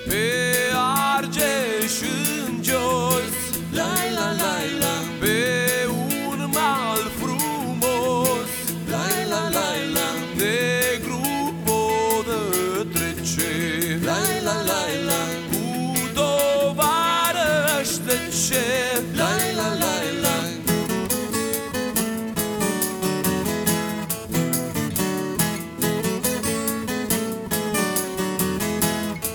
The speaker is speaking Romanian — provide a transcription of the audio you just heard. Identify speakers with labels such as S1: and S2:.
S1: Pe Argeș în jos,
S2: Lai la lai la,
S1: pe un mal frumos,
S2: lai la lai la,
S1: negru pot trece.
S2: lai la lai